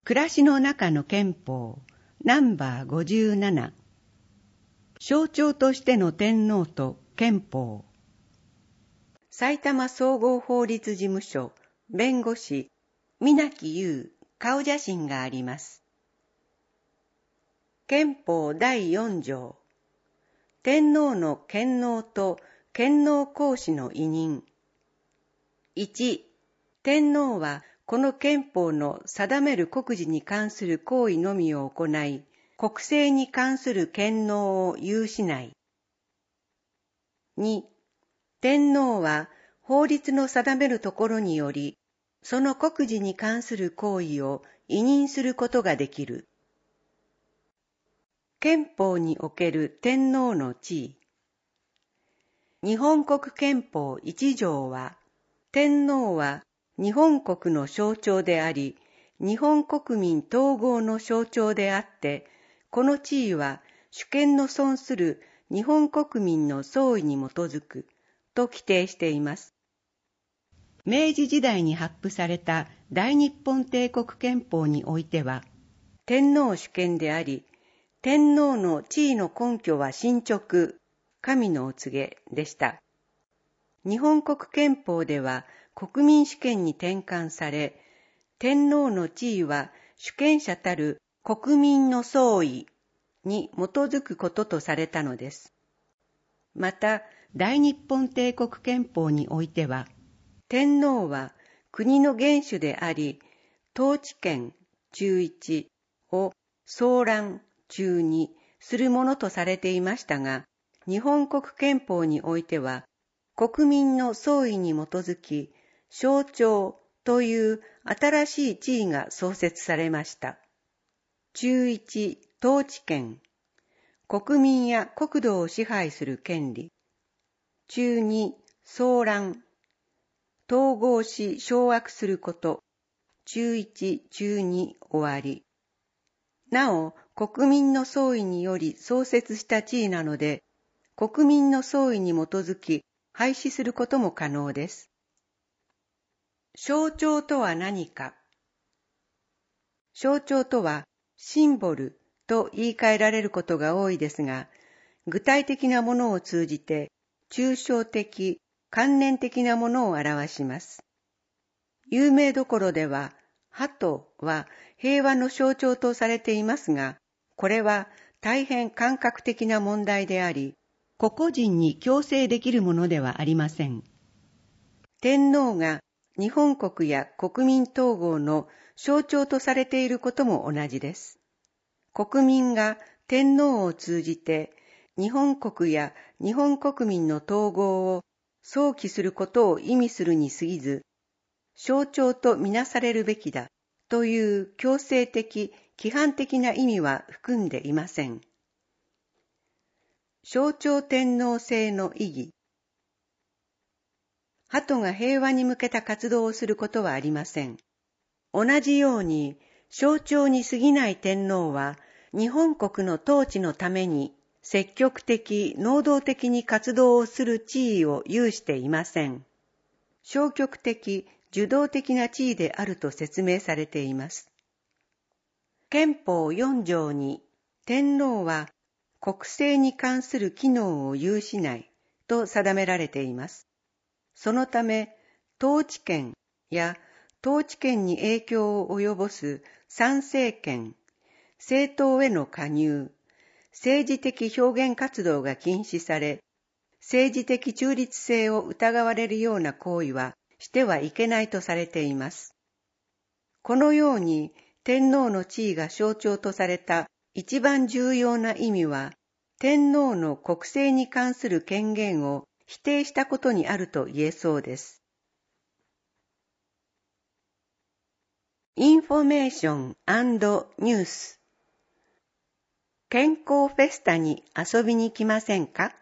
暮らしの中の憲法ナンバー57、象徴としての天皇と憲法。埼玉総合法律事務所弁護士皆木優顔写真があります。憲法第4条、天皇の権能と権能行使の委任。1、天皇はこの憲法の定める国事に関する行為のみを行い、国政に関する権能を有しない。2、天皇は法律の定めるところにより、その国事に関する行為を委任することができる。憲法における天皇の地位。日本国憲法1条は、天皇は日本国の象徴であり、日本国民統合の象徴であって、この地位は主権の存する日本国民の総意に基づくと規定しています。明治時代に発布された大日本帝国憲法においては、天皇主権であり、天皇の地位の根拠は神直、神のお告げでした。日本国憲法では国民主権に転換され、天皇の地位は主権者たる国民の総意に基づくこととされたのです。また、大日本帝国憲法においては、天皇は国の元首であり、統治権中1を総覧中2するものとされていましたが、日本国憲法においては、国民の総意に基づき、象徴という新しい地位が創設されました。中1、統治権。国民や国土を支配する権利。中2、総覧。統合し掌握すること。中1、中2、終わり。なお、国民の総意により創設した地位なので、国民の総意に基づき廃止することも可能です。象徴とは何か。象徴とはシンボルと言い換えられることが多いですが、具体的なものを通じて抽象的、観念的なものを表します。有名どころでは、鳩は平和の象徴とされていますが、これは大変感覚的な問題であり、個々人に強制できるものではありません。天皇が日本国や国民統合の象徴とされていることも同じです。国民が天皇を通じて日本国や日本国民の統合を想起することを意味するに過ぎず、象徴とみなされるべきだという強制的、規範的な意味は含んでいません。象徴天皇制の意義。鳩が平和に向けた活動をすることはありません。同じように、象徴に過ぎない天皇は、日本国の統治のために積極的、能動的に活動をする地位を有していません。消極的、受動的な地位であると説明されています。憲法4条に、天皇は国政に関する機能を有しないと定められています。そのため、統治権や統治権に影響を及ぼす参政権、政党への加入、政治的表現活動が禁止され、政治的中立性を疑われるような行為はしてはいけないとされています。このように天皇の地位が象徴とされた一番重要な意味は、天皇の国政に関する権限を否定したことにあると言えそうです。インフォメーション&ニュース。健康フェスタに遊びに来ませんか？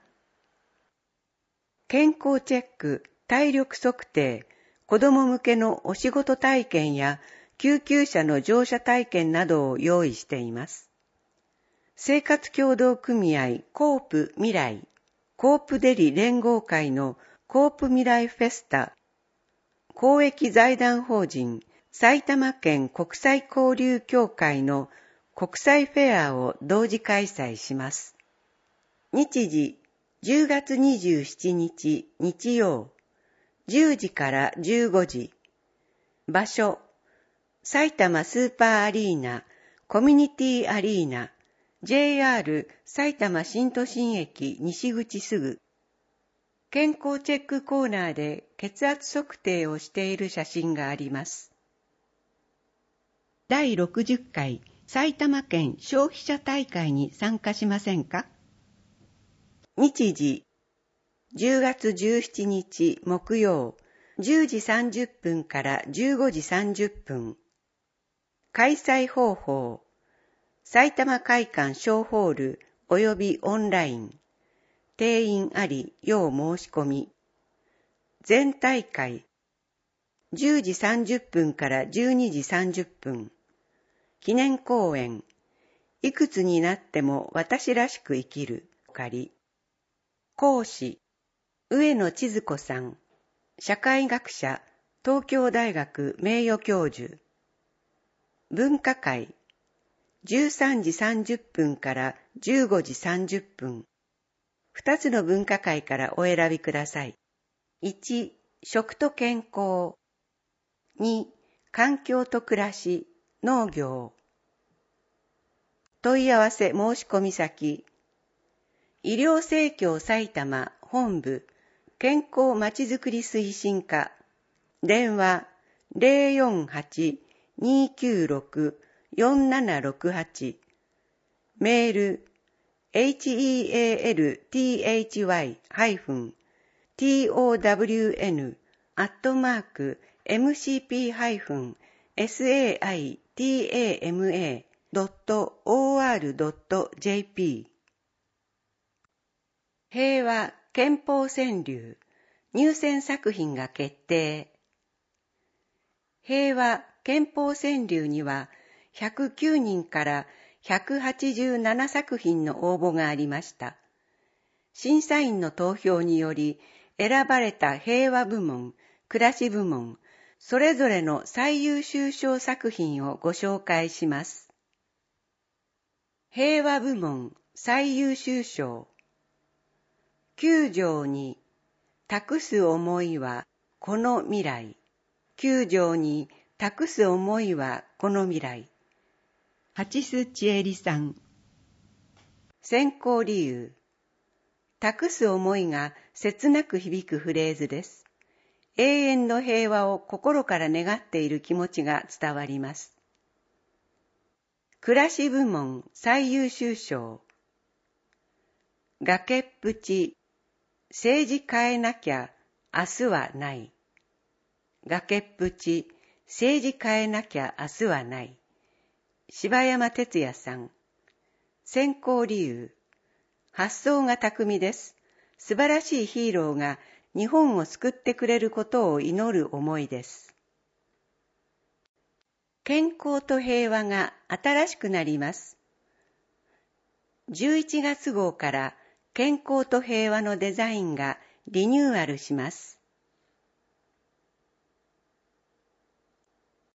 健康チェック、体力測定、子ども向けのお仕事体験や救急車の乗車体験などを用意しています。生活協同組合コープ未来、コープデリ連合会のコープ未来フェスタ、公益財団法人埼玉県国際交流協会の国際フェアを同時開催します。日時10月27日日曜10時から15時。場所埼玉スーパーアリーナコミュニティアリーナ JR 埼玉新都心駅西口すぐ。健康チェックコーナーで血圧測定をしている写真があります。第60回埼玉県消費者大会に参加しませんか？日時10月17日木曜10時30分から15時30分。開催方法埼玉会館小ホールおよびオンライン。定員あり要申し込み。全大会10時30分から12時30分。記念講演いくつになっても私らしく生きる仮。講師上野千鶴子さん、社会学者、東京大学名誉教授。分科会13時30分から15時30分。2つの分科会からお選びください。1、食と健康。2、環境と暮らし、農業。問い合わせ申し込み先。医療生協埼玉本部健康まちづくり推進課。電話048-296-4768。メールhealthy-town@mcp-saitama.or.jp。 平和憲法川柳入選作品が決定。平和憲法川柳には109人から187作品の応募がありました。審査員の投票により選ばれた平和部門、暮らし部門、それぞれの最優秀賞作品をご紹介します。平和部門最優秀賞。9条に託す思いはこの未来。9条に託す思いはこの未来。八須千恵里さん。選考理由。託す思いが切なく響くフレーズです。永遠の平和を心から願っている気持ちが伝わります。暮らし部門最優秀賞。崖っぷち、政治変えなきゃ明日はない。崖っぷち、政治変えなきゃ明日はない。柴山哲也さん。選考理由。発想が巧みです。素晴らしいヒーローが日本を救ってくれることを祈る思いです。健康と平和が新しくなります。11月号から健康と平和のデザインがリニューアルします。